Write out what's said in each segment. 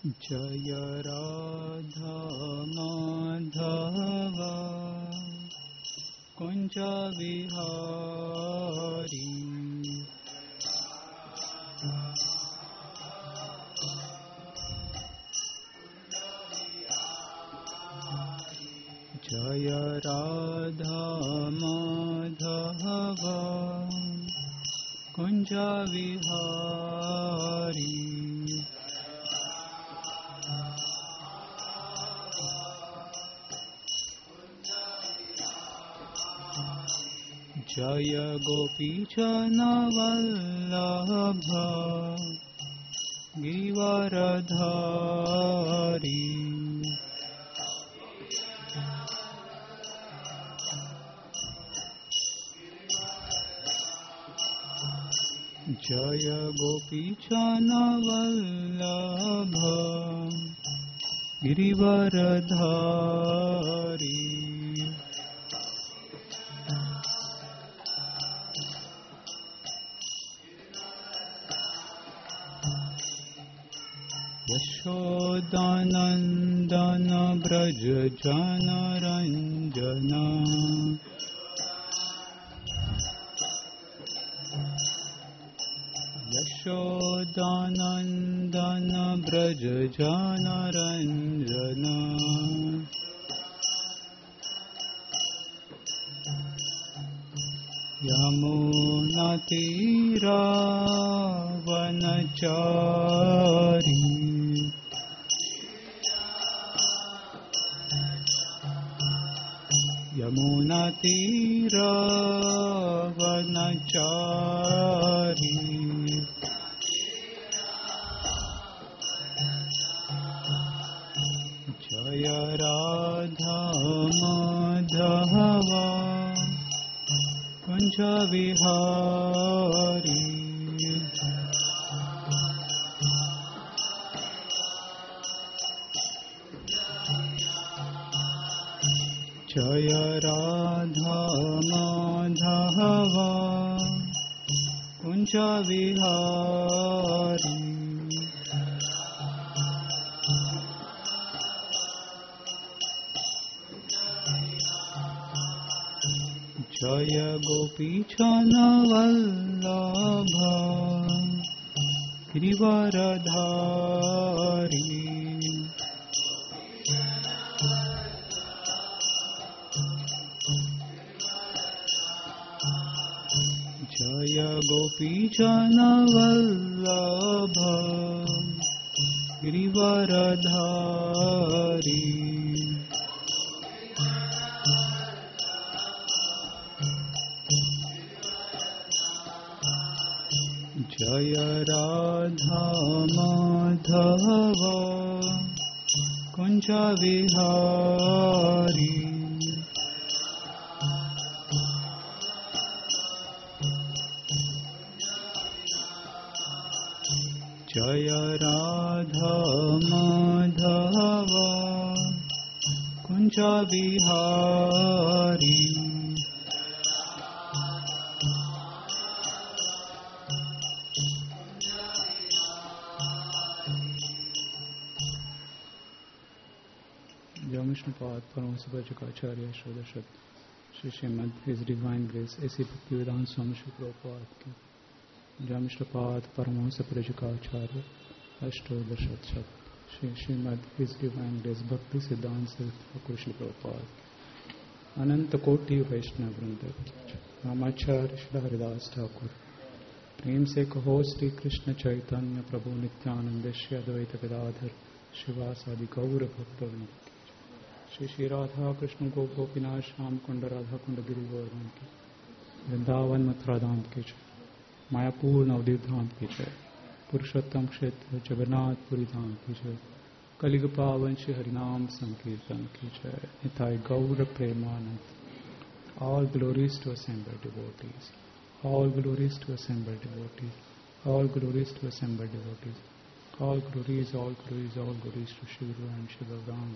जय राधा माधव कुंज विहारी जय राधा माधव कुंज विहारी जय गोपीजन वल्लभ गिरिवरधारी जय गोपीजन वल्लभ गिरिवरधारी यशोदानंदन ब्रज जनरंजन यशोदानंदन ब्रज जनरंजन यमुना तीरा वनचारी यमुना तीरा वनचारी जय राधा माधव कुंज विहारी जय राधा माधव कुंज विहारी जय गोपीजन वल्लभ गिरिवरधारी जय गोपीजन वल्लभ गिरिवरधारी जय राधा माधव कुंज विहारी जय राधा माधव कुंज विहारी विष्णुपाद परमहंसोपाध्याय षोडशत Shri Srimad his divine grace A C Bhaktivedanta Swami Shri Prabhupada की जय विष्णुपाद परमहंसोपाध्याय अष्टोदशत Shri Srimad his divine grace Bhakti Siddhanta से कृष्ण प्रभुपाद अनंत कोटि वैष्णव वृंद रामाचार्य श्री हरिदास ठाकुर प्रेम से कहो श्री कृष्ण चैतन्य प्रभु नित्यानंद श्री अद्वैत गदाधर शिवासादि गौर भक्तवृंद श्री श्री राधा कृष्ण गोपीनाथ श्याम कुंड राधा कुंड गिरि गोवर्धन की वृंदावन मथुरा धाम की जय मायापुर नवदीप धाम की जय पुरुषोत्तम क्षेत्र जगन्नाथपुरी धाम की जय कलिग पावन श्री हरिनाम संकीर्तन की जय Nitai Gaur Premanand all glories to assembled devotees all glories to assembled devotees all glories to assembled devotees all glories all glories all glories to Shri Guru and Shri Bhagavan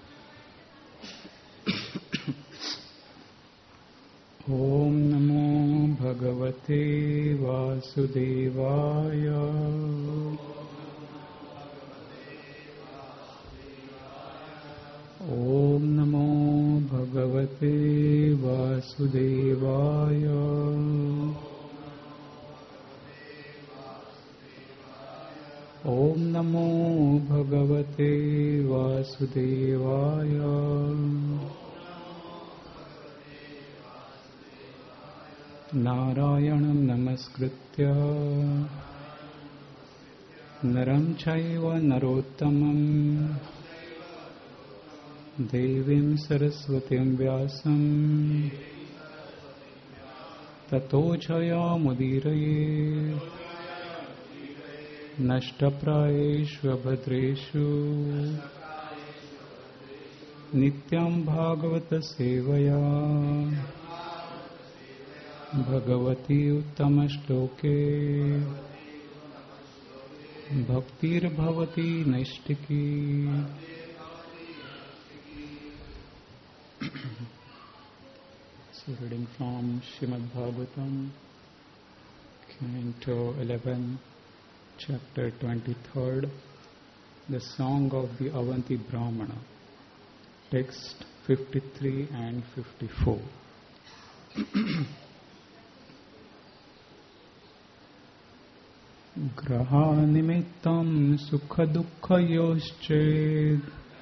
Om Namo Bhagavate Vasudevaya वासुदेवाय। ओम नमो भगवते वासुदेवाय। नारायणं नमस्कृत्य नरं चैव नरोत्तमं देवीं सरस्वतीं व्यासं ततो जयामुदीरये। नष्टप्रायेषु भद्रेषु नित्यं भागवत सेवया Bhagwati उत्तमश्लोके भक्तिर्भवती नैष्टिकी। So reading from Srimad Bhagavatam, Canto 11, Chapter 23rd, the Song of the Avanti Brahmana, text 53 and 54. Graha nimittam sukha dukkha yosched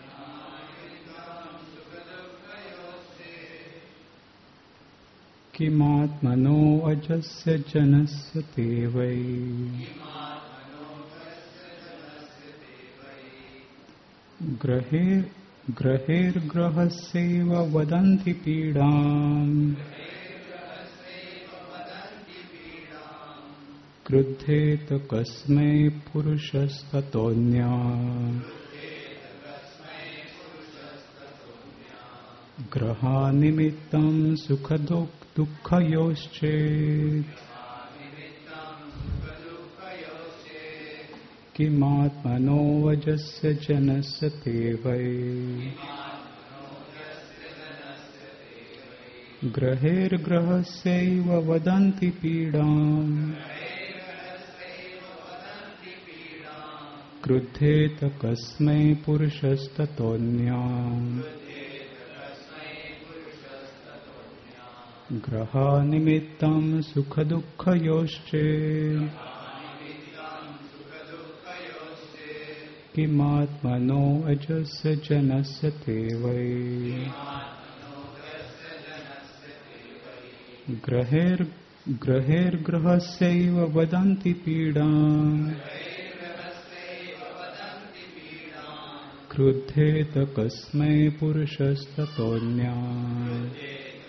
किमात्मनो अजस्य जनस्य ते वै। ग्रहेर्ग्रहस्यैव वदन्ति पीडाम् क्रुद्धेत कस्मै पुरुषस्ततोऽन्यः। ग्रहानिमित्तं सुखदुःखयोश्चेत् किमात्मनो वजस्य जनस्य ते वै। ग्रहेर्ग्रहस्यैव वदन्ति पीडाम् क्रुद्धेत कस्मै पुरुषस्ततोऽन्यः। ग्रहानिमित्तं सुखदुःखयोश्चेत् किमात्मनो अजस्य जनस्य ते वै। ग्रहेर्ग्रहस्यैव वदन्ति पीडाम् क्रुद्धेत कस्मै पुरुषस्ततोऽन्यः।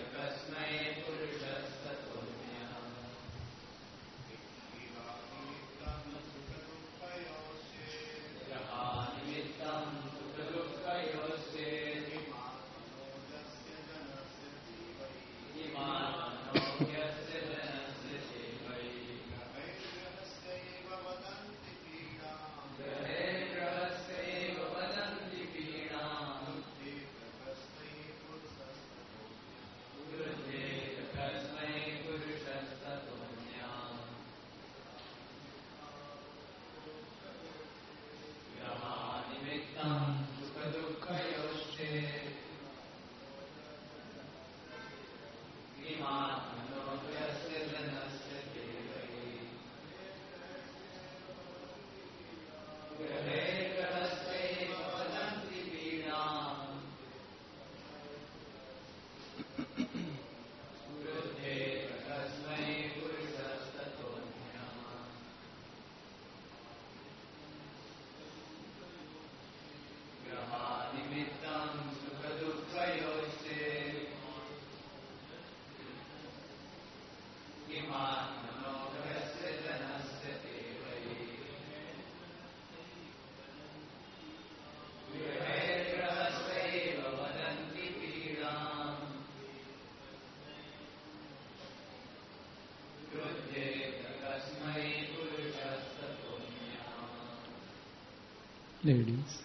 Ladies.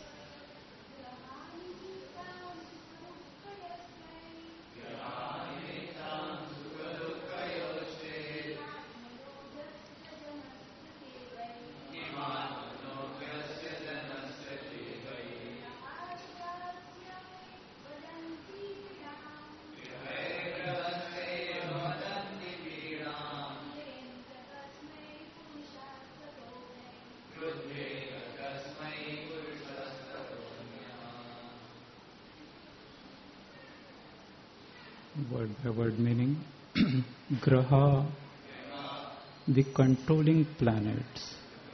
word by word meaning. Graha, the controlling planets.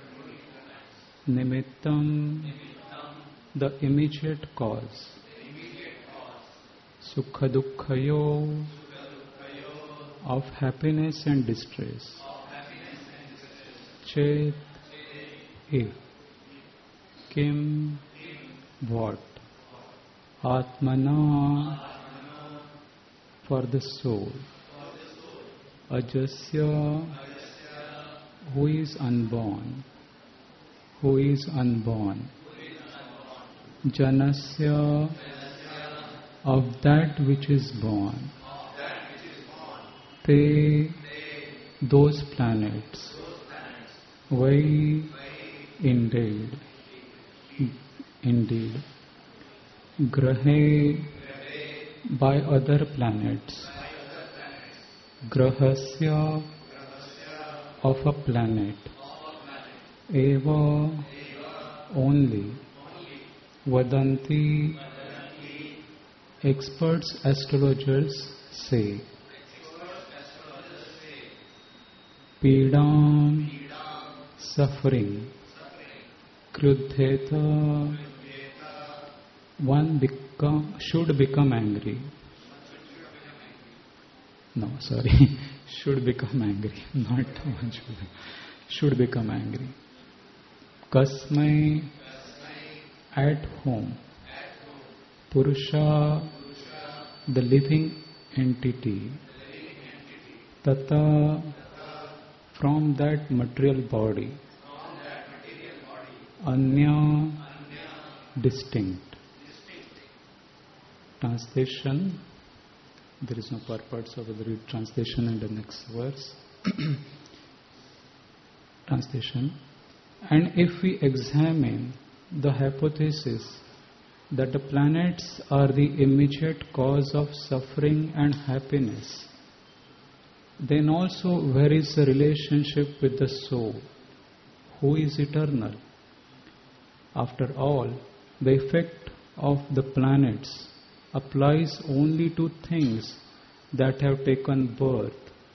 Nimittam, the immediate cause. Sukha dukkhayo, of happiness and distress. Chet, he. Kim, what? Atmana, for the soul. Ajasya, who is unborn. Who is unborn. Janasya, of that which is born. Te, those planets. Vai, indeed. Indeed. Grahe, by other planets. Grahasya, of a planet. Eva, only. Vadanti, experts astrologers say. Pidam, suffering. Krudheta, one should become angry. No, sorry. Should become angry. Not one should become angry. Kasmai, at home. Purusha, the living entity. Tata, from that material body. Anya, distinct. Translation. There is no purport, so we will read translation in the next verse. Translation. And if we examine the hypothesis that the planets are the immediate cause of suffering and happiness, then also where is the relationship with the soul, who is eternal? After all, the effect of the planets applies only to things that have taken birth.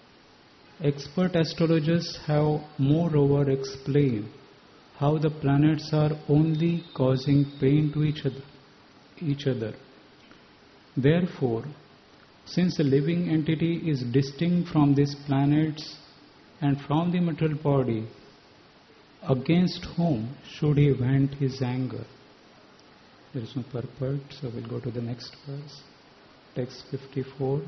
Expert astrologers have moreover explained how the planets are only causing pain to each other. Therefore, since the living entity is distinct from these planets and from the material body, against whom should he vent his anger? There is no purport, so we'll go to the next verse. Text 54.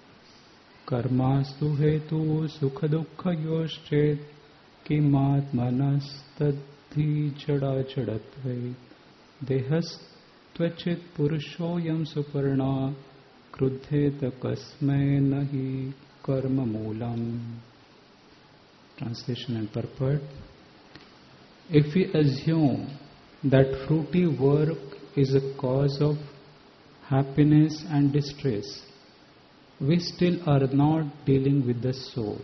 Karmastu hetu sukha dukkha yoschet kimatmanas tadhi jada jadatve dehas tvachit purushoyam suparna krudheta kasmai nahi karma moolam. Translation and purport. If we assume that fruity work is a cause of happiness and distress, we still are not dealing with the soul.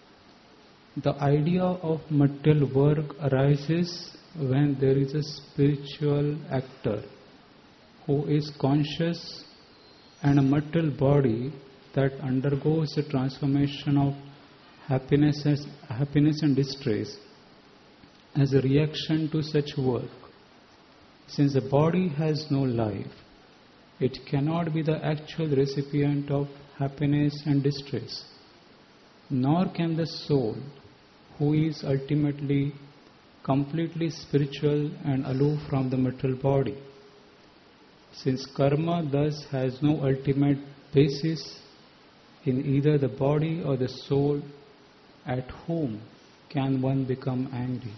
The idea of material work arises when there is a spiritual actor who is conscious and a material body that undergoes a transformation of happiness and distress as a reaction to such work. Since the body has no life, it cannot be the actual recipient of happiness and distress, nor can the soul, who is ultimately completely spiritual and aloof from the material body. Since karma thus has no ultimate basis in either the body or the soul, at whom can one become angry?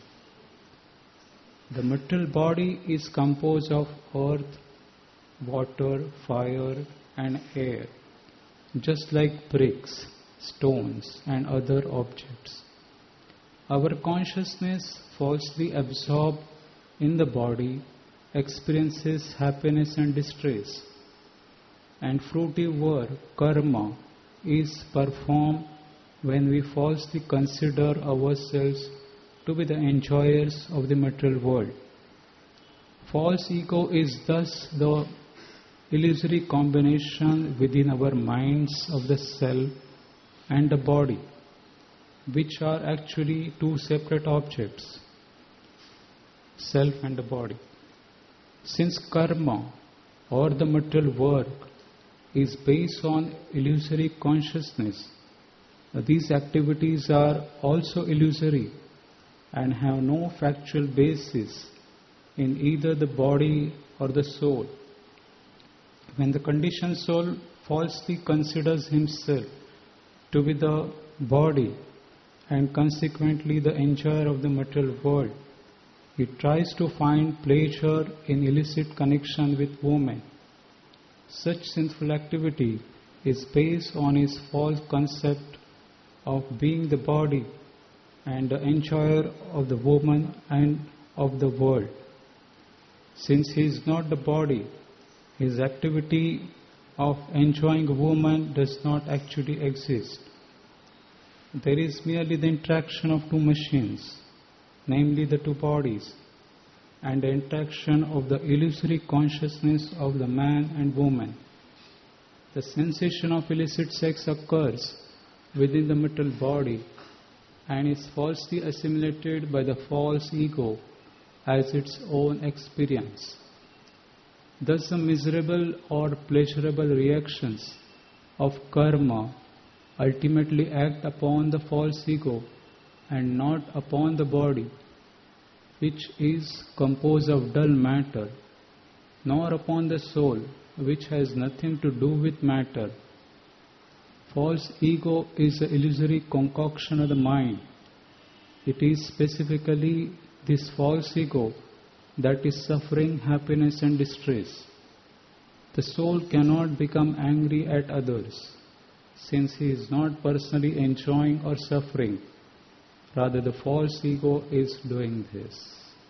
The material body is composed of earth, water, fire and air, just like bricks, stones and other objects. Our consciousness, falsely absorbed in the body, experiences happiness and distress, and fruity work, karma, is performed when we falsely consider ourselves to be the enjoyers of the material world. False ego is thus the illusory combination within our minds of the self and the body, which are actually two separate objects, self and the body. Since karma or the material work is based on illusory consciousness, these activities are also illusory and have no factual basis in either the body or the soul. When the conditioned soul falsely considers himself to be the body and consequently the enjoyer of the material world, he tries to find pleasure in illicit connection with women. Such sinful activity is based on his false concept of being the body and the enjoyer of the woman and of the world. Since he is not the body, his activity of enjoying a woman does not actually exist. There is merely the interaction of two machines, namely the two bodies, and the interaction of the illusory consciousness of the man and woman. The sensation of illicit sex occurs within the material body and is falsely assimilated by the false ego as its own experience. Thus the miserable or pleasurable reactions of karma ultimately act upon the false ego and not upon the body, which is composed of dull matter, nor upon the soul, which has nothing to do with matter. False ego is the illusory concoction of the mind. It is specifically this false ego that is suffering happiness and distress. The soul cannot become angry at others, since he is not personally enjoying or suffering. Rather, the false ego is doing this.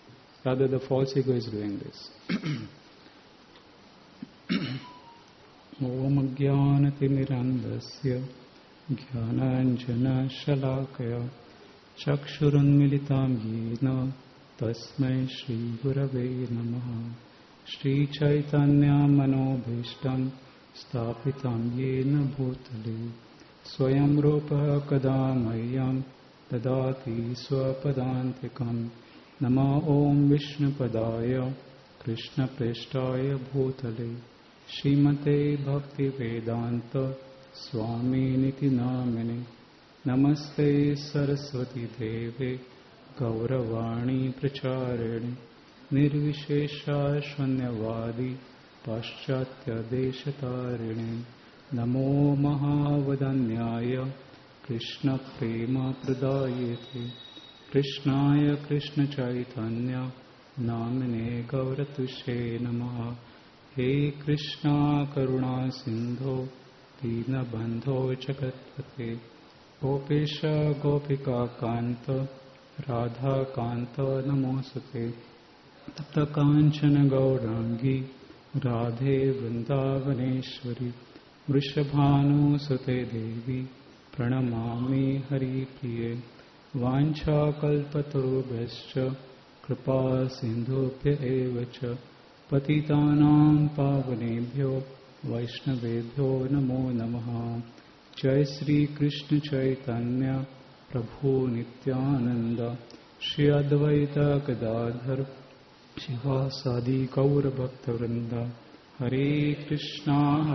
Om Jnanatirmirandasya Jnananjana Shalakaya Chakshurunmilitam Yena Tasmai Shri Gurave Namaha Shri Chaitanya Manobhishtam Stapitam Yena Bhutale Swayam Rupa Kadamayam Dadati Swapadantikam Nama Om Vishnupadaya Krishna Preshtaya Bhutale Srimate Bhakti Vedanta Swami Niti Namine Namaste Saraswati Deve Gauravani Pracharene Nirvishesha Shwanyavadi Paschatya Deshatarine Namo Mahavadanyaya Krishna Prema Pradayate Krishnaya Krishna Chaitanya Namine Gauratushe Namaha He Krishna Karuna Sindho Dina Bandho Jagatpate Gopesha Gopika Kanta Radha Kanta Namosate Tapta Kanchana Gaurangi Radhe Vrindavaneshwari Vrishabhanu Sute Devi Pranamami Hari Priye Vancha Kalpatarubhascha Kripa Sindhupya Evacha Patitanam Pavanebhyo Vaishnavebhyo Namo Namaha Jai Sri Krishna Chaitanya Prabhu Nityananda Shri Advaita Gadadhar Shivasadi Gaura Bhakta Vrinda Hare Krishna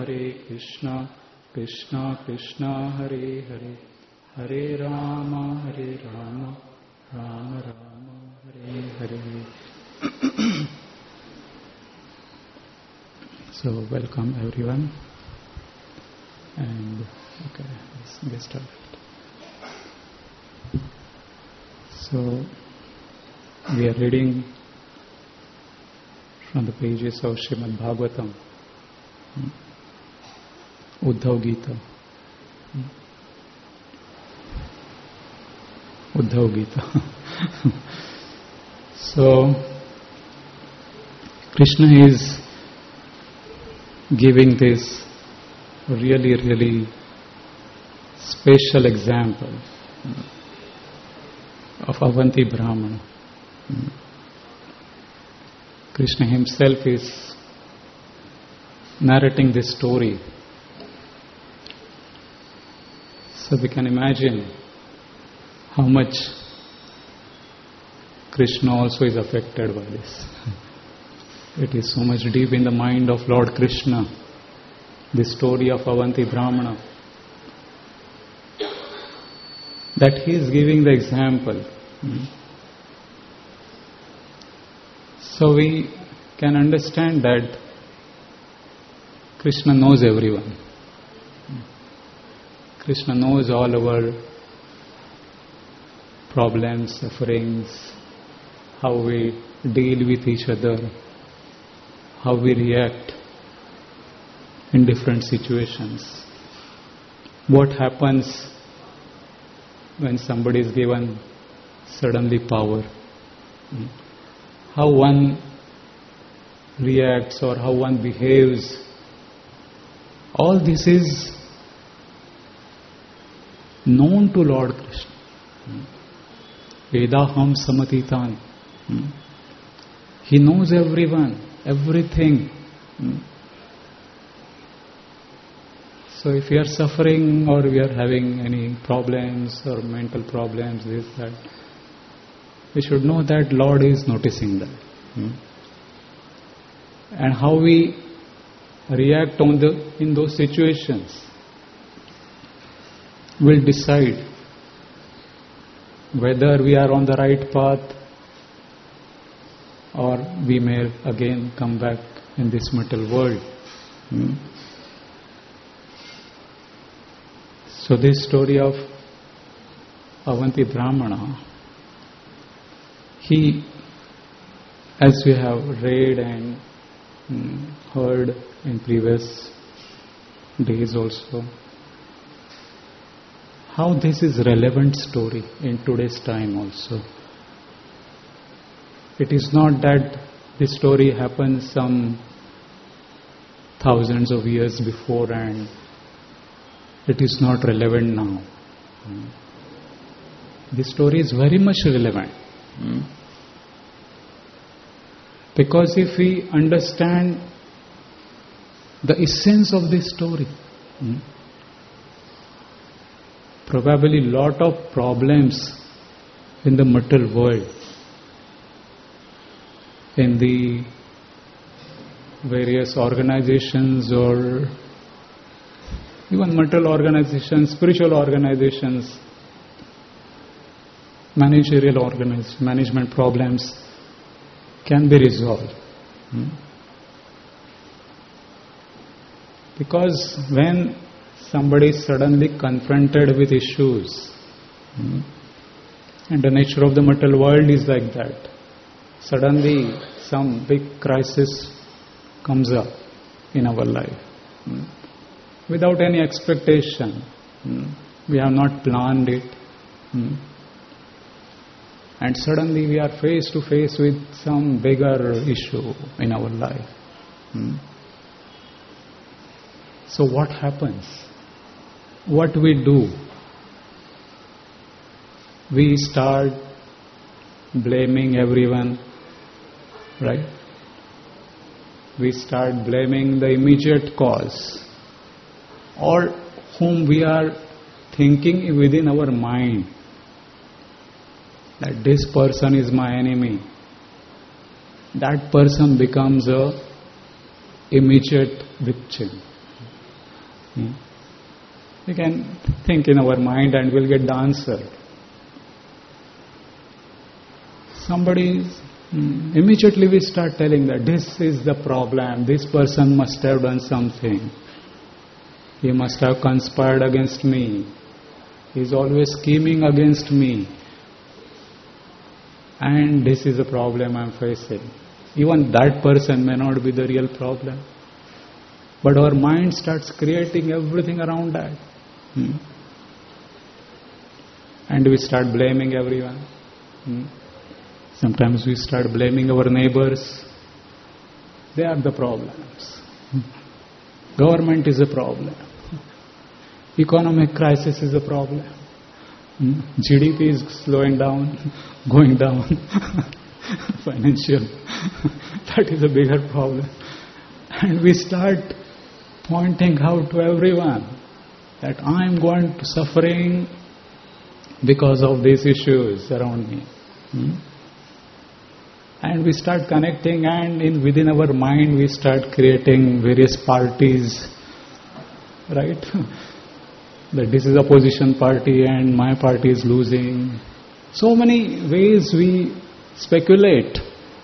Krishna Krishna Hare Hare Hare Rama Rama Rama Hare Hare. So welcome everyone, and okay, let's get started. So we are reading from the pages of Srimad Bhagavatam, Uddhav Gita. Uddhav Gita. So Krishna is giving this really special example of Avanti Brahmana. Krishna himself is narrating this story. So we can imagine how much Krishna also is affected by this. It is so much deep in the mind of Lord Krishna, the story of Avanti Brahmana, that he is giving the example. So we can understand that Krishna knows everyone. Krishna knows all our problems, sufferings, how we deal with each other, how we react in different situations. What happens when somebody is given suddenly power? How one reacts or how one behaves. All this is known to Lord Krishna. Vedaham samatitan. He knows everyone, everything. So if we are suffering or we are having any problems or mental problems, this, that, we should know that Lord is noticing that. And how we react in those situations will decide whether we are on the right path or we may again come back in this material world. So this story of Avanti Brahmana, he, as we have read and heard in previous days also, how this is relevant story in today's time also. It is not that this story happened some thousands of years before and it is not relevant now. This story is very much relevant. Because if we understand the essence of this story, probably lot of problems in the material world, in the various organizations or even material organizations, spiritual organizations, managerial organizations, management problems can be resolved. Because when somebody is suddenly confronted with issues, and the nature of the material world is like that, suddenly some big crisis comes up in our life without any expectation. We have not planned it. And suddenly we are face to face with some bigger issue in our life. So what happens? What we do? We start blaming everyone, right? We start blaming the immediate cause, or whom we are thinking within our mind that this person is my enemy. That person becomes a immediate victim. We can think in our mind and we'll get the answer. Immediately we start telling that this is the problem, this person must have done something. He must have conspired against me. He is always scheming against me. And this is a problem I am facing. Even that person may not be the real problem. But our mind starts creating everything around that. And we start blaming everyone. Sometimes we start blaming our neighbors. They are the problems. Government is a problem. Economic crisis is a problem. GDP is slowing down, going down. Financial, that is a bigger problem. And we start pointing out to everyone that I am going to suffering because of these issues around me. And we start connecting, and within our mind we start creating various parties, right? That this is opposition party and my party is losing. So many ways we speculate.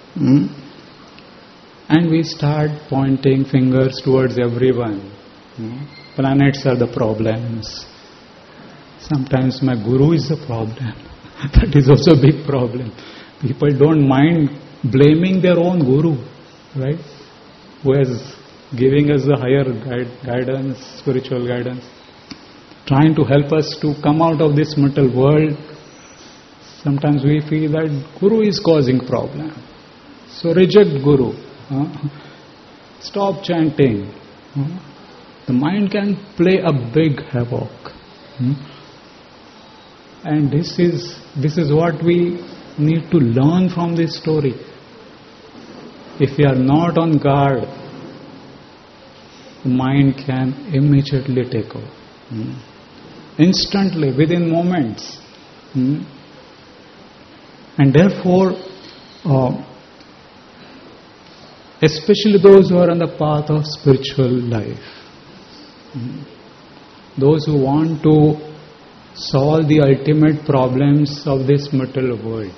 And we start pointing fingers towards everyone. Planets are the problems. Sometimes my guru is the problem. That is also a big problem. People don't mind blaming their own guru, right? Who is giving us the higher guidance, spiritual guidance, trying to help us to come out of this mental world. Sometimes we feel that guru is causing problem. So reject guru. Stop chanting. The mind can play a big havoc. And this is what we need to learn from this story. If we are not on guard, the mind can immediately take over. Instantly, within moments. And therefore, especially those who are on the path of spiritual life, those who want to solve the ultimate problems of this material world.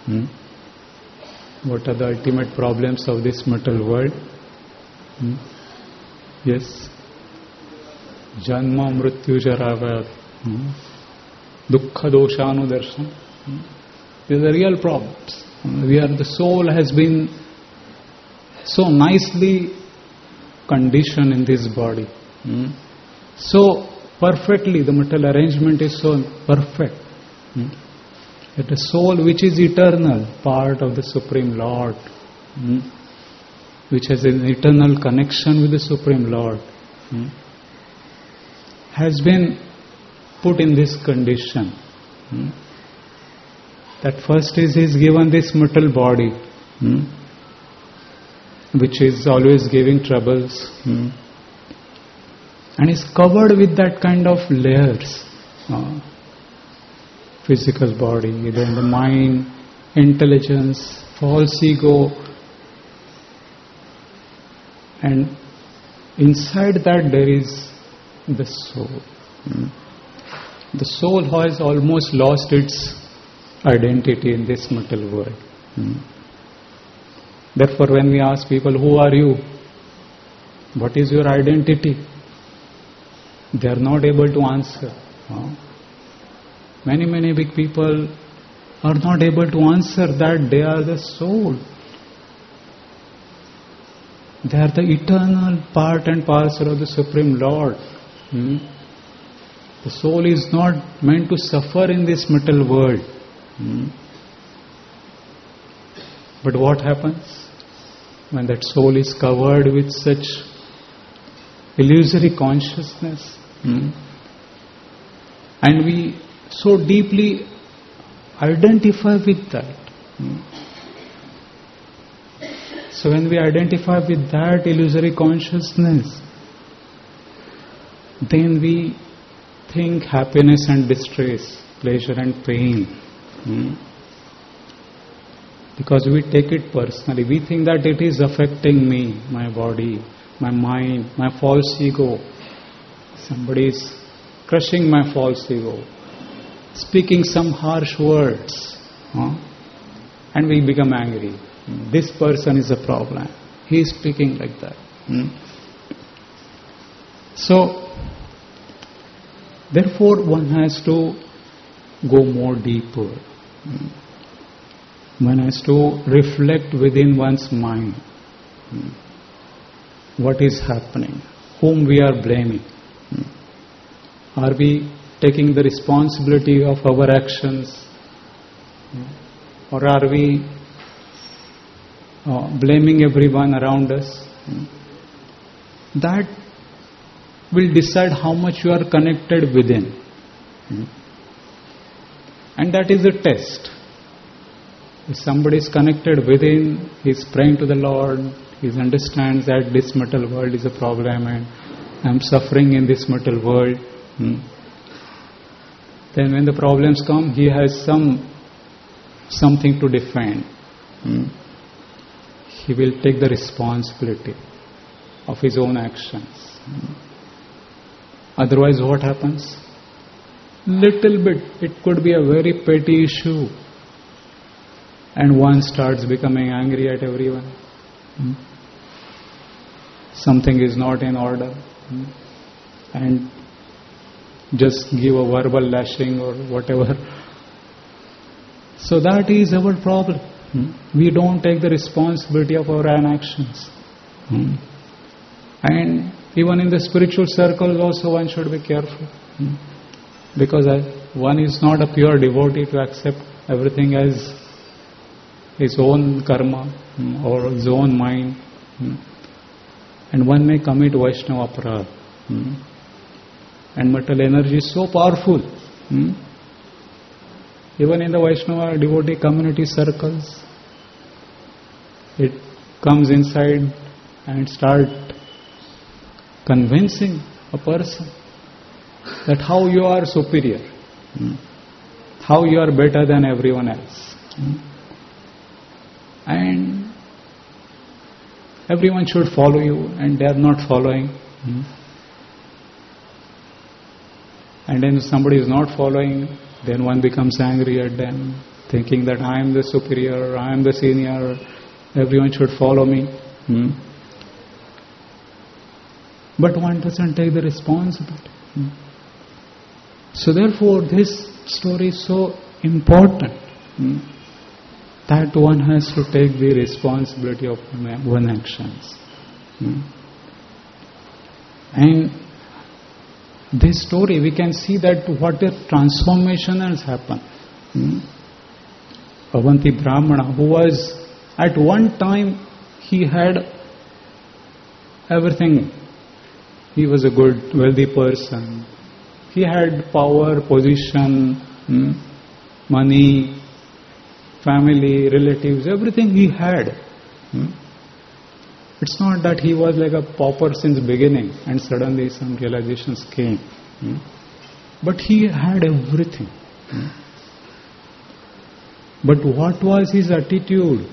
What are the ultimate problems of this material world? Yes. Janma, Mrityu, Jara, Dukkha, Dosha, Anudarshan. These are real problems. The soul has been so nicely conditioned in this body. So perfectly, the material arrangement is so perfect. That the soul which is eternal, part of the Supreme Lord, which has an eternal connection with the Supreme Lord, has been put in this condition. That first is he is given this material body, which is always giving troubles, and is covered with that kind of layers. Physical body, then the mind, intelligence, false ego, and inside that there is the soul. The soul has almost lost its identity in this material world. Therefore, when we ask people, who are you? What is your identity? They are not able to answer. Many big people are not able to answer that they are the soul. They are the eternal part and parcel of the Supreme Lord. The soul is not meant to suffer in this material world. But what happens when that soul is covered with such illusory consciousness? And we so deeply identify with that. So when we identify with that illusory consciousness, then we think happiness and distress, pleasure and pain. Because we take it personally. We think that it is affecting me, my body, my mind, my false ego. Somebody is crushing my false ego, speaking some harsh words, and we become angry. This person is a problem. He is speaking like that. So, therefore one has to go more deeper. One has to reflect within one's mind. What is happening? Whom we are blaming? Are we taking the responsibility of our actions? Or are we blaming everyone around us? That will decide how much you are connected within. And that is a test. If somebody is connected within, he is praying to the Lord, he understands that this material world is a problem and I am suffering in this material world. Then when the problems come, he has something to defend. He will take the responsibility of his own actions. Otherwise, what happens? Little bit, it could be a very petty issue, and one starts becoming angry at everyone. Something is not in order, and just give a verbal lashing or whatever. So that is our problem. We don't take the responsibility of our own actions. And even in the spiritual circles also one should be careful. Because one is not a pure devotee to accept everything as his own karma or his own mind. And one may commit Vaishnava aparadha. And material energy is so powerful. Even in the Vaishnava devotee community circles, it comes inside and start convincing a person that how you are superior, how you are better than everyone else. And everyone should follow you, and they are not following. And then if somebody is not following, then one becomes angry at them, thinking that I am the superior, I am the senior, everyone should follow me. But one doesn't take the responsibility. So therefore this story is so important that one has to take the responsibility of one's actions. And this story we can see that what a transformation has happened. Avanti Brahmana, who was at one time, he had everything. He was a good, wealthy person. He had power, position, money, family, relatives, everything he had. It's not that he was like a pauper since beginning and suddenly some realizations came. But he had everything. But what was his attitude?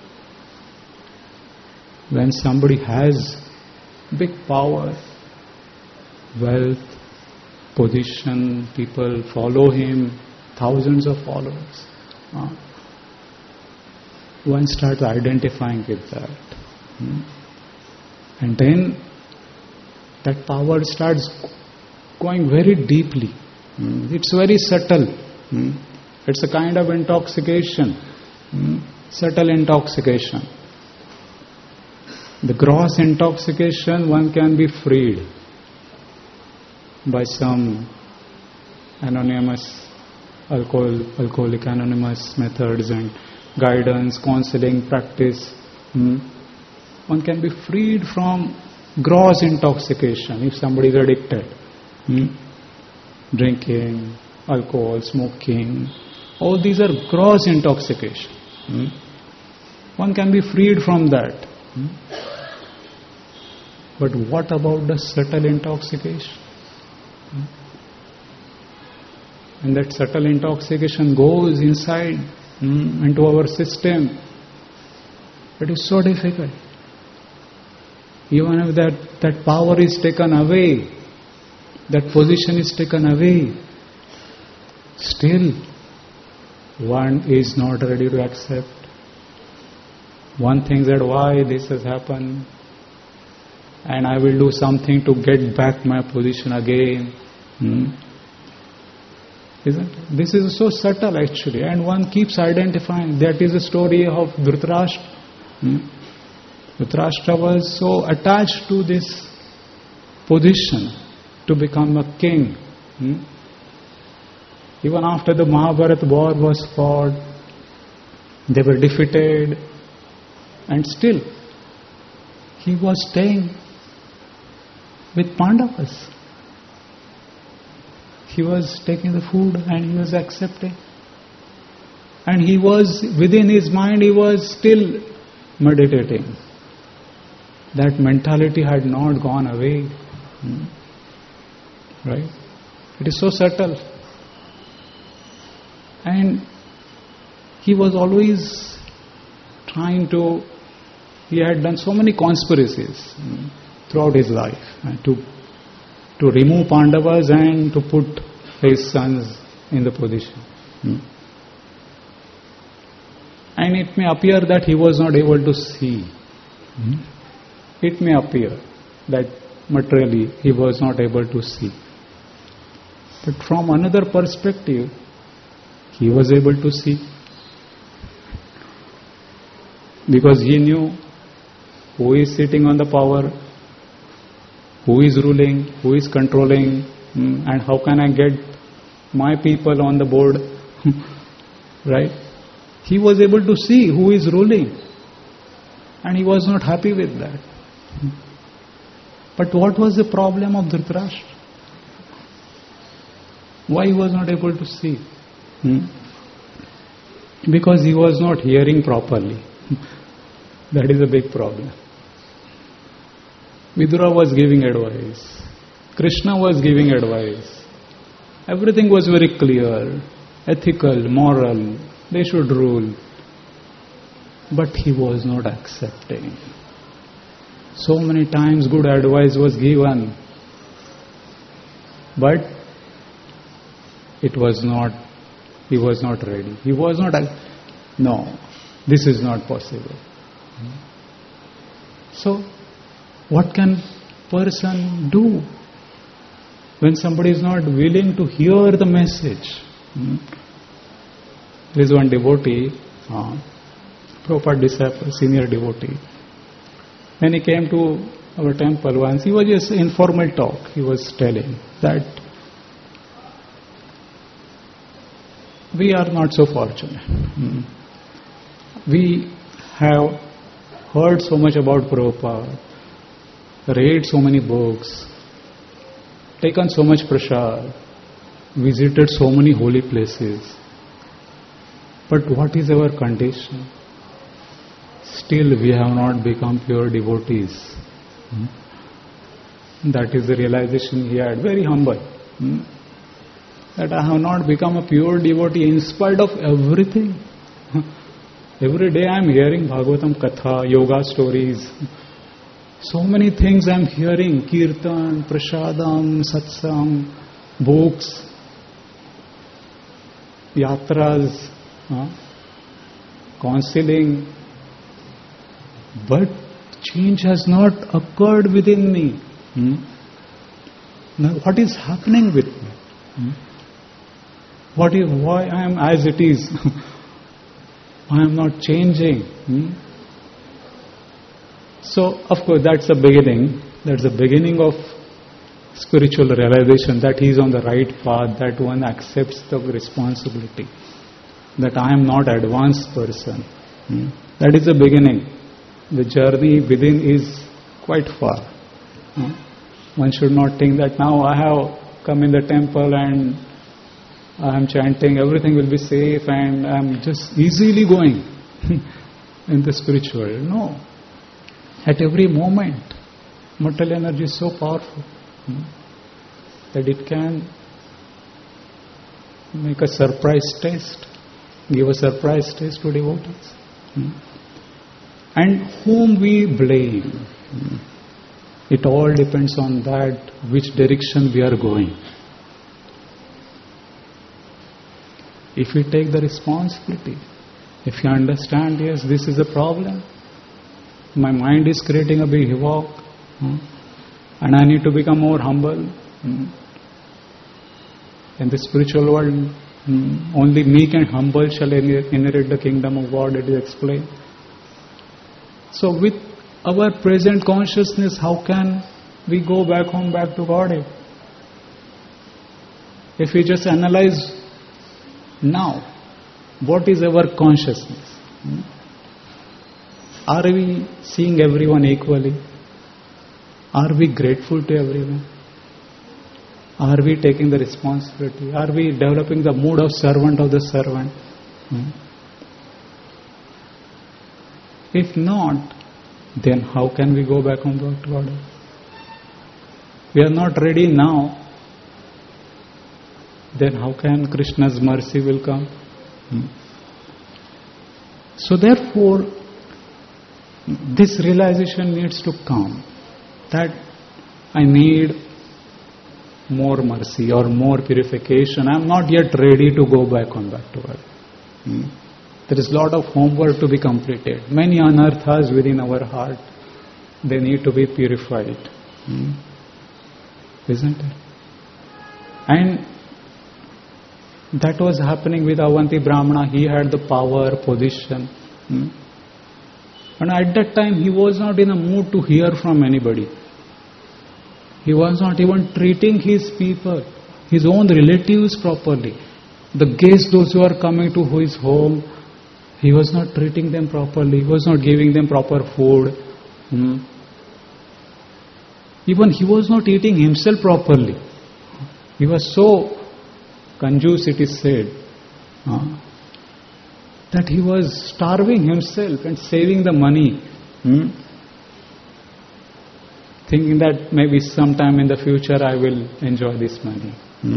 When somebody has big power, wealth, position, people follow him, thousands of followers, one starts identifying with that. And then that power starts going very deeply. It's very subtle. It's a kind of intoxication, subtle intoxication. The gross intoxication, one can be freed by some anonymous, alcoholic anonymous methods and guidance, counseling, practice. One can be freed from gross intoxication if somebody is addicted. Drinking, alcohol, smoking, all these are gross intoxication. One can be freed from that. But what about the subtle intoxication? And that subtle intoxication goes inside into our system. It is so difficult. Even if that power is taken away, that position is taken away, still one is not ready to accept. One thinks that why this has happened, and I will do something to get back my position again. Isn't it? This is so subtle actually, and one keeps identifying. That is the story of Dhritarashtra. Dhritarashtra was so attached to this position to become a king. Even after the Mahabharata war was fought, they were defeated, and still he was staying with Pandavas. He was taking the food and he was accepting. And he was, within his mind, he was still meditating. That mentality had not gone away. Right? It is so subtle. And he was always trying to, he had done so many conspiracies throughout his life to remove Pandavas and to put his sons in the position. And it may appear that he was not able to see. It may appear that materially he was not able to see. But from another perspective, he was able to see. Because he knew who is sitting on the power, who is ruling, who is controlling, and how can I get my people on the board. Right? He was able to see who is ruling. And he was not happy with that. But what was the problem of Dhritarashtra? Why he was not able to see? Because he was not hearing properly. That is a big problem. Vidura was giving advice. Krishna was giving advice. Everything was very clear, ethical, moral. They should rule. But he was not accepting. So many times good advice was given. But it was not, he was not ready. He was not, no, this is not possible. So, what can person do when somebody is not willing to hear the message? There is one devotee, Prabhupada disciple, senior devotee. When he came to our temple once, he was just informal talk. He was telling that we are not so fortunate. We have heard so much about Prabhupada, read so many books, taken so much prasad, visited so many holy places. But what is our condition? Still we have not become pure devotees. That is the realization he had, very humble. That I have not become a pure devotee in spite of everything. Every day I am hearing Bhagavatam Katha, yoga stories. So many things I am hearing, Kirtan, Prasadam, Satsang, books, yatras, counseling. But change has not occurred within me. Now, what is happening with me? Why I am as it is? I am not changing. So, of course, that's the beginning. That's the beginning of spiritual realization that he is on the right path, that one accepts the responsibility, that I am not advanced person. That is the beginning. The journey within is quite far. One should not think that now I have come in the temple and I am chanting, everything will be safe and I am just easily going in the spiritual. No. At every moment, material energy is so powerful that it can make a surprise taste, give a surprise taste to devotees. And whom we blame, it all depends on that, which direction we are going. If we take the responsibility, if you understand, yes, this is a problem, my mind is creating a big havoc, and I need to become more humble. In the spiritual world, only meek and humble shall inherit the kingdom of God, it is explained. So with our present consciousness, how can we go back home, back to Godhead? If we just analyze now, what is our consciousness? Are we seeing everyone equally? Are we grateful to everyone? Are we taking the responsibility? Are we developing the mood of servant of the servant? If not, then how can we go back home to God? we are not ready now, then how can Krishna's mercy will come? So therefore, this realization needs to come that I need more mercy or more purification. I am not yet ready to go back on that world. There is a lot of homework to be completed. Many anarthas within our heart, they need to be purified. Isn't it? And that was happening with Avanti Brahmana. He had the power, position. And at that time, he was not in a mood to hear from anybody. He was not even treating his people, his own relatives properly. The guests, those who are coming to his home, he was not treating them properly. He was not giving them proper food. Even he was not eating himself properly. He was so conjuice, it is said, that he was starving himself and saving the money, thinking that maybe sometime in the future I will enjoy this money.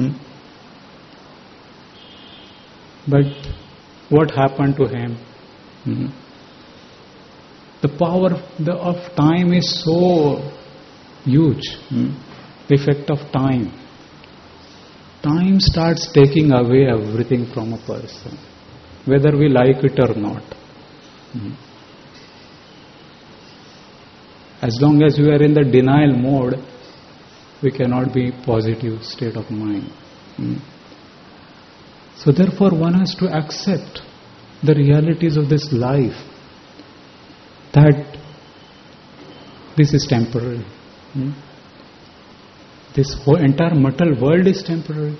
But what happened to him? The power of time is so huge. The effect of time. Time starts taking away everything from a person, whether we like it or not. As long as we are in the denial mode, we cannot be positive state of mind. So therefore one has to accept the realities of this life, that this is temporary. This whole entire material world is temporary.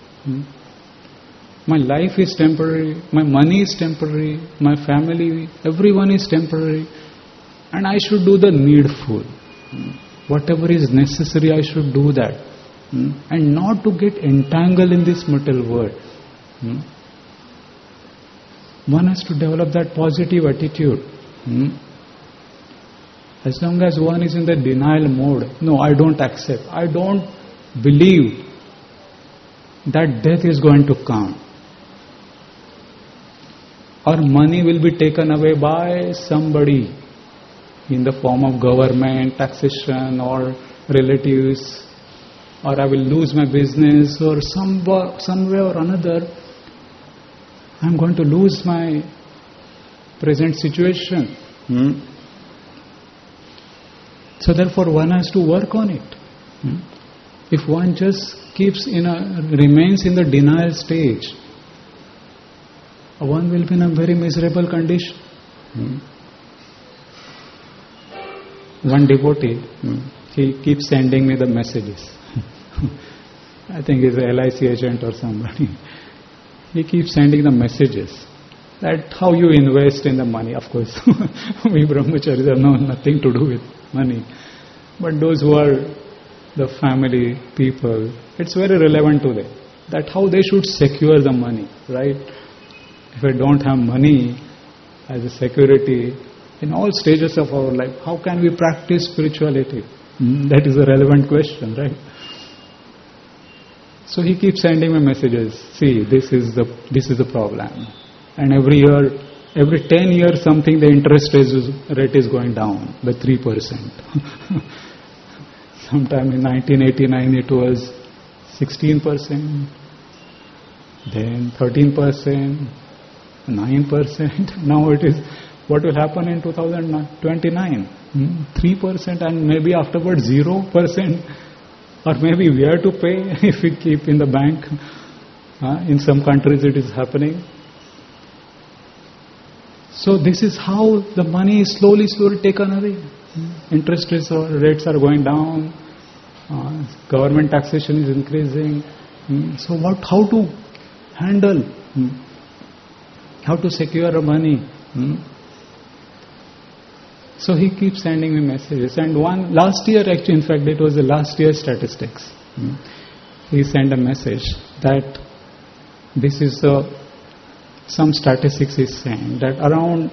My life is temporary, my money is temporary, my family, everyone is temporary. And I should do the needful. Whatever is necessary, I should do that. And not to get entangled in this material world. One has to develop that positive attitude. As long as one is in the denial mode, no, I don't accept. I don't believe that death is going to come. Or money will be taken away by somebody in the form of government, taxation, or relatives, or I will lose my business, or some way or another, I am going to lose my present situation. So therefore one has to work on it. If one just remains in the denial stage, one will be in a very miserable condition. One devotee, he keeps sending me the messages. I think he's an LIC agent or somebody. He keeps sending the messages that how you invest in the money. Of course, we brahmacharis have nothing to do with money. But those who are the family people, it's very relevant to them. That how they should secure the money, right? If I don't have money as a security, in all stages of our life, how can we practice spirituality? That is a relevant question, right? So he keeps sending me messages. See, this is the problem. And every year, every 10 years, something the interest rate is going down by 3%. Sometime in 1989, it was 16%, then 13%, 9%. Now it is. What will happen in 2029? 3%, and maybe afterwards 0%. Or maybe we have to pay if we keep in the bank. In some countries it is happening. So this is how the money is slowly taken away. Interest rates are going down. Government taxation is increasing. So how to handle? How to secure the money? So he keeps sending me messages. And last year, actually, in fact, it was the last year statistics. He sent a message that this is some statistics is saying that around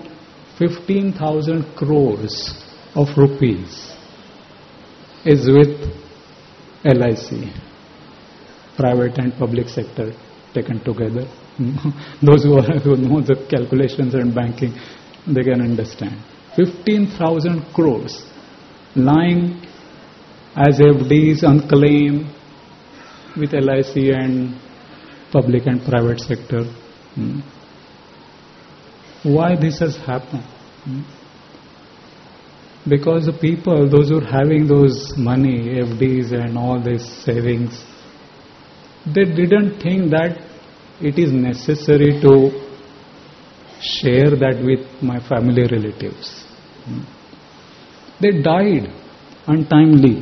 15,000 crores of rupees is with LIC, private and public sector taken together. Those who know the calculations and banking, they can understand. 15,000 crores lying as FDs on claim with LIC and public and private sector. Why this has happened? Because the people, those who are having those money, FDs and all these savings, they didn't think that it is necessary to share that with my family relatives. They died untimely.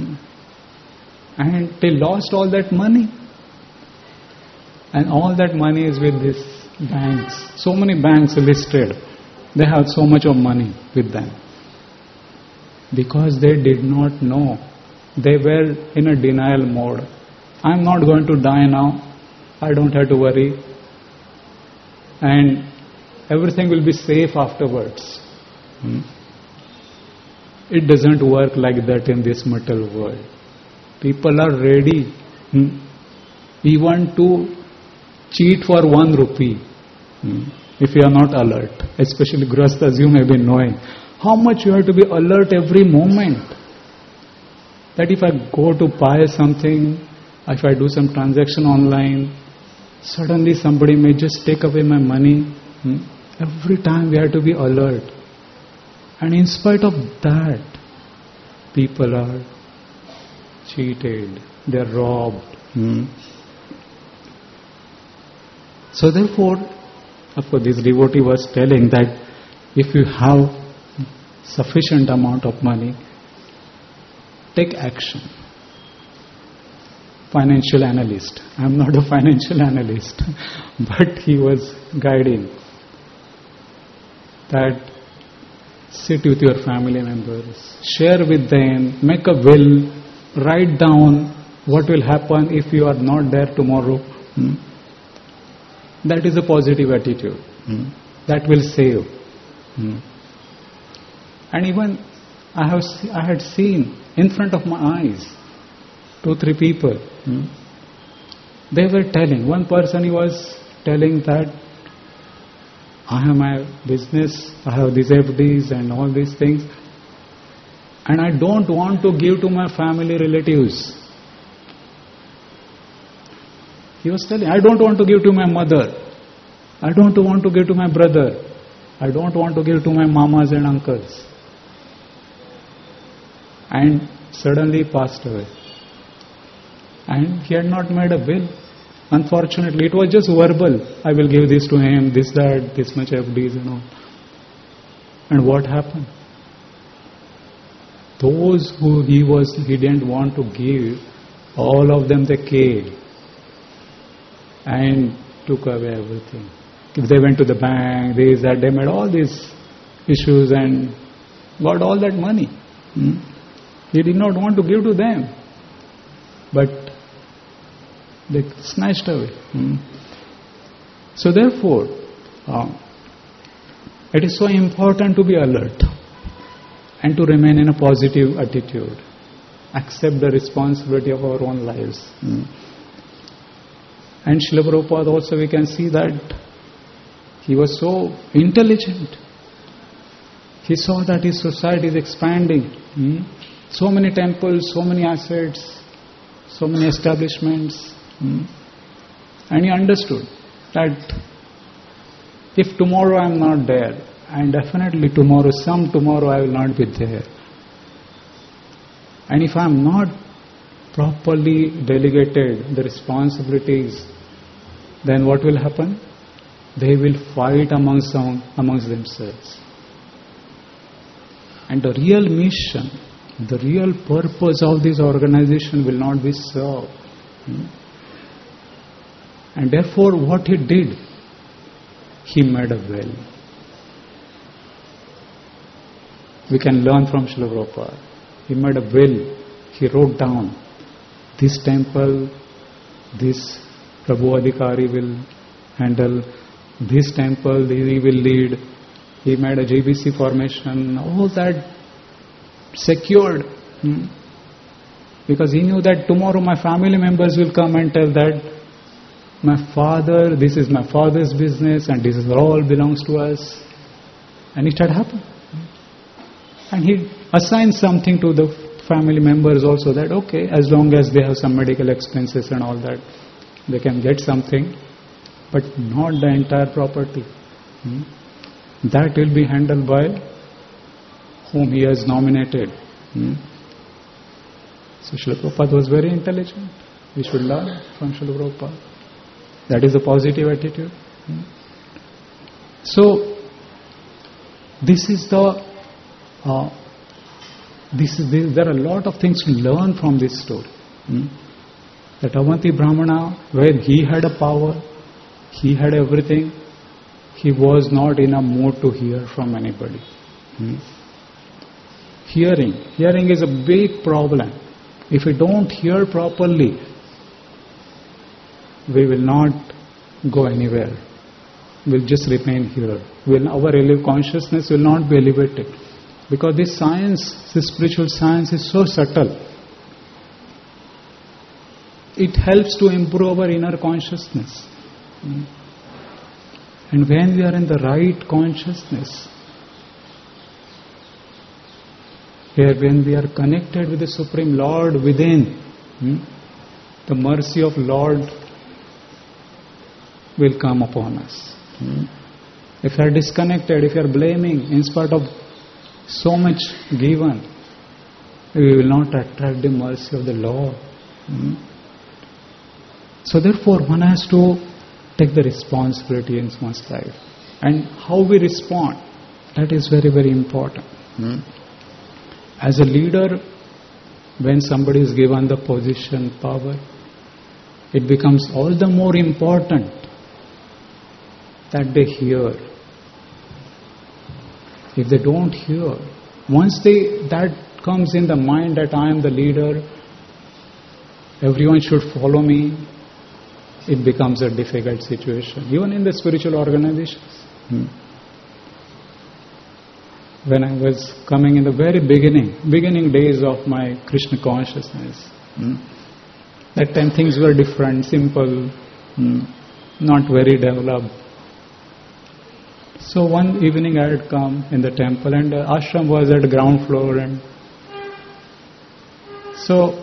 And they lost all that money. And all that money is with these banks. So many banks listed. They have so much of money with them. Because they did not know. They were in a denial mode. I'm not going to die now. I don't have to worry. And everything will be safe afterwards. It doesn't work like that in this material world. People are ready even to cheat for 1 rupee if you are not alert. Especially Grihasthas, you may be knowing how much you have to be alert every moment. That if I go to buy something, if I do some transaction online, suddenly somebody may just take away my money. Every time we have to be alert. And in spite of that, people are cheated, they are robbed. So therefore, of course, this devotee was telling that if you have sufficient amount of money, take action. Financial analyst. I am not a financial analyst, but he was guiding that sit with your family members, share with them, make a will, write down what will happen if you are not there tomorrow. That is a positive attitude. That will save. And even I had seen in front of my eyes 2-3 people. They were telling. One person, he was telling that I have my business, I have these FDs and all these things, and I don't want to give to my family relatives. He was telling, I don't want to give to my mother, I don't want to give to my brother, I don't want to give to my mamas and uncles. And suddenly he passed away. And he had not made a will. Unfortunately, it was just verbal. I will give this to him, this, that, this much FDs and all. And what happened? Those who he didn't want to give, all of them they came and took away everything. If they went to the bank, this, that, they made all these issues and got all that money. He did not want to give to them. But they snatched away. So therefore, it is so important to be alert and to remain in a positive attitude. Accept the responsibility of our own lives. And Srila Prabhupada also, we can see that he was so intelligent. He saw that his society is expanding. So many temples, so many assets, so many establishments. And he understood that if tomorrow I am not there, and definitely some tomorrow I will not be there. And if I am not properly delegated the responsibilities, then what will happen? They will fight amongst themselves. And the real mission, the real purpose of this organization will not be served. And therefore what he did, he made a will. We can learn from Srila Prabhupada. He made a will. He wrote down, this temple, this Prabhu Adhikari will handle, this temple he will lead. He made a GBC formation, all that secured. Because he knew that tomorrow my family members will come and tell that this is my father's business and this is all belongs to us. And it had happened. And he assigned something to the family members also, that okay, as long as they have some medical expenses and all that, they can get something, but not the entire property. That will be handled by whom he has nominated. So Srila Prabhupada was very intelligent. We should learn from Srila Prabhupada. That is a positive attitude. So this is there are a lot of things to learn from this story. That Avanti Brahmana, when he had a power, he had everything, he was not in a mood to hear from anybody. Hearing is a big problem. If we don't hear properly, we will not go anywhere. We'll just remain here. Our consciousness will not be elevated. Because this spiritual science is so subtle. It helps to improve our inner consciousness. And when we are in the right consciousness, when we are connected with the Supreme Lord within, the mercy of Lord will come upon us. If you are disconnected, if you are blaming in spite of so much given, we will not attract the mercy of the Lord. So therefore one has to take the responsibility in one's life. And how we respond, that is very, very important. As a leader, when somebody is given the position, power, it becomes all the more important that they hear. If they don't hear, once that comes in the mind that I am the leader, everyone should follow me, it becomes a difficult situation, even in the spiritual organizations. When I was coming in the very beginning days of my Krishna consciousness, that time things were different, simple, not very developed. So one evening I had come in the temple and the ashram was at the ground floor, and so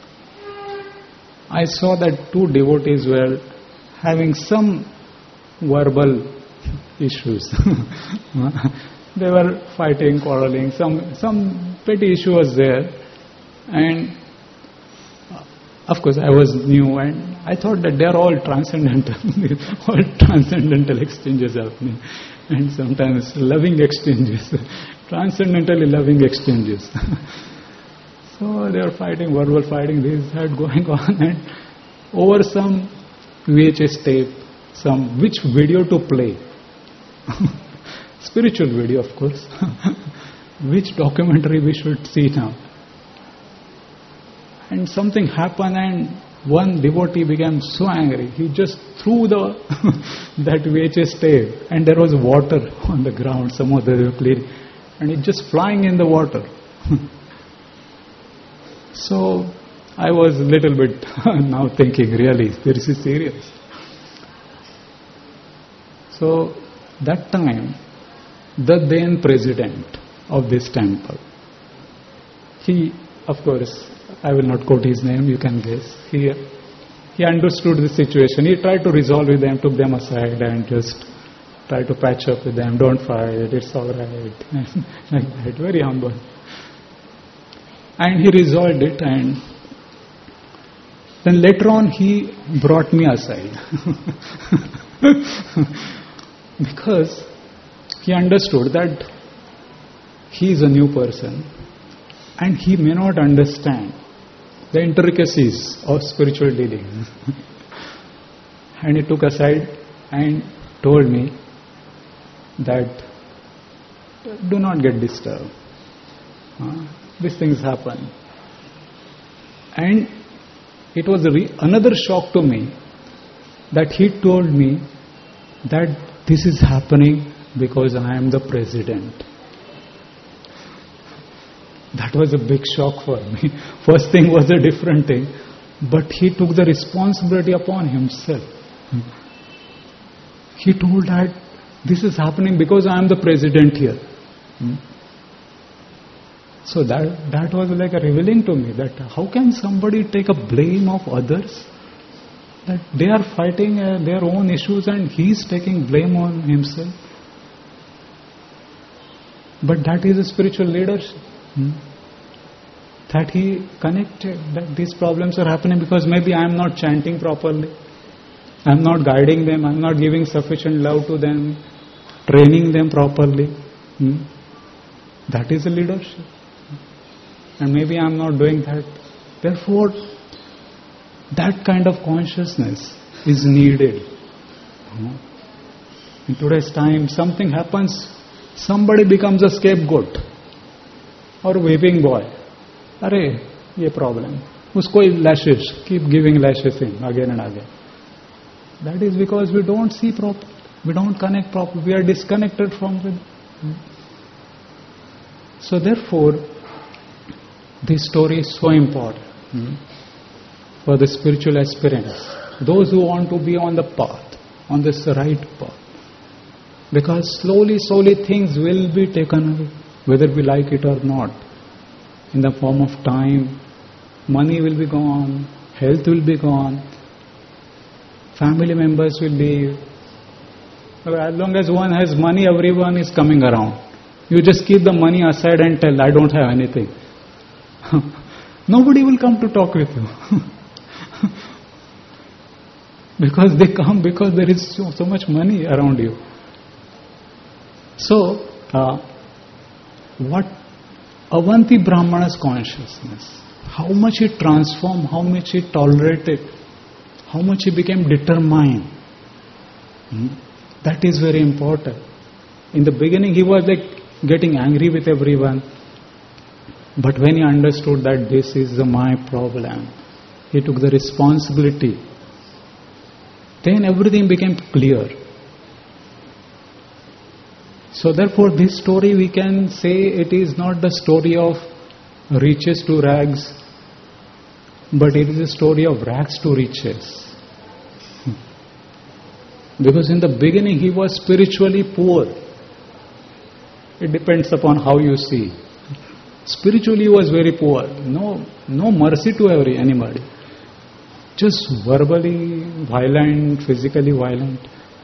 I saw that two devotees were having some verbal issues. They were fighting, quarreling, some petty issue was there, and of course I was new and I thought that they are all transcendental, all transcendental exchanges happening, and sometimes loving exchanges, transcendentally loving exchanges. So they were fighting, verbal fighting, this had going on, and over some VHS tape, which video to play. Spiritual video, of course. Which documentary we should see now. And something happened and one devotee became so angry. He just threw that VHS tape, and there was water on the ground. Some of them were playing, and it just flying in the water. So I was a little bit now thinking, really, this is serious. So that time, the then president of this temple, he, of course, I will not quote his name, you can guess. He understood the situation. He tried to resolve with them, took them aside and just tried to patch up with them. Don't fight, it's all right. Like that, very humble. And he resolved it, and then later on he brought me aside. Because he understood that he is a new person and he may not understand the intricacies of spiritual dealing. And he took aside and told me that do not get disturbed. These things happen. And it was another shock to me that he told me that this is happening because I am the president. That was a big shock for me. First thing was a different thing, but he took the responsibility upon himself. He told that this is happening because I am the president here. So that was like a revealing to me that how can somebody take a blame of others? That they are fighting their own issues and he is taking blame on himself. But that is a spiritual leadership. That he connected that these problems are happening because maybe I am not chanting properly. I am not guiding them. I am not giving sufficient love to them, training them properly. That is a leadership. And maybe I am not doing that. Therefore, that kind of consciousness is needed. In today's time, something happens, somebody becomes a scapegoat or a weeping boy. Arey, ye problem. Usko lashes, keep giving lashes in again and again. That is because we don't see properly. We don't connect properly. We are disconnected from it. So therefore, this story is so important for the spiritual aspirants, those who want to be on the path, on this right path. Because slowly things will be taken away, whether we like it or not. In the form of time, money will be gone, health will be gone, family members will leave. As long as one has money, everyone is coming around. You just keep the money aside and tell, I don't have anything. Nobody will come to talk with you. Because they come because there is so much money around you. So, what Avanti Brahmana's consciousness, how much he transformed, how much he tolerated, how much he became determined. That is very important. In the beginning he was like getting angry with everyone. But when he understood that this is my problem, he took the responsibility. Then everything became clear. So therefore this story we can say it is not the story of riches to rags, but it is a story of rags to riches. Because in the beginning he was spiritually poor. It depends upon how you see. Spiritually he was very poor. No mercy to anybody. Just verbally violent, physically violent.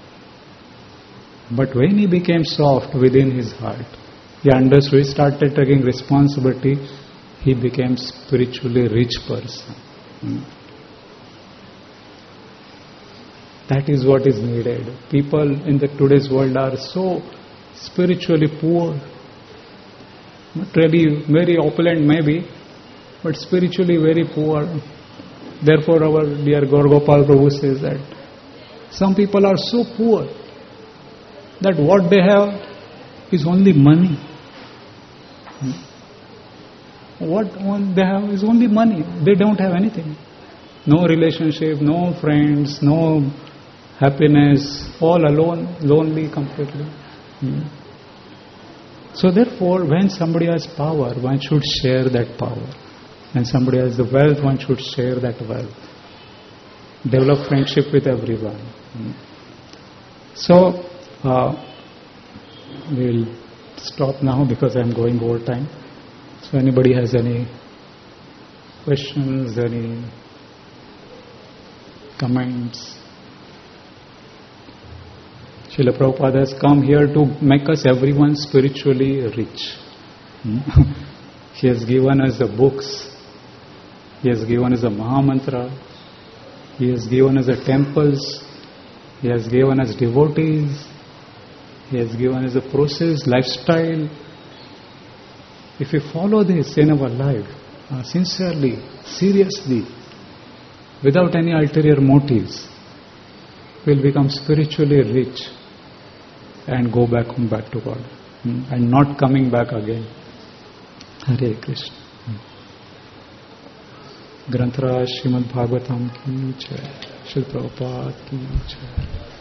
But when he became soft within his heart, he understood, he started taking responsibility, he became spiritually rich person. That is what is needed. People in the today's world are so spiritually poor. Not really very opulent maybe, but spiritually very poor. Therefore our dear Gaur Gopal Prabhu says that some people are so poor that what they have is only money. What they have is only money. They don't have anything. No relationship, no friends, no happiness, all alone, lonely completely. So therefore, when somebody has power, one should share that power. When somebody has the wealth, one should share that wealth. Develop friendship with everyone. So, we'll stop now because I'm going over time. So anybody has any questions, any comments? Srila Prabhupada has come here to make us everyone spiritually rich. He has given us the books. He has given us the Mahamantra. He has given us the temples. He has given us devotees. He has given us a process, lifestyle. If we follow this in our life, sincerely, seriously, without any ulterior motives, we'll become spiritually rich and go back to God and not coming back again. Hare Krishna. Granthra Srimad Bhagavatam ki jai. Srila Prabhupada ki jai.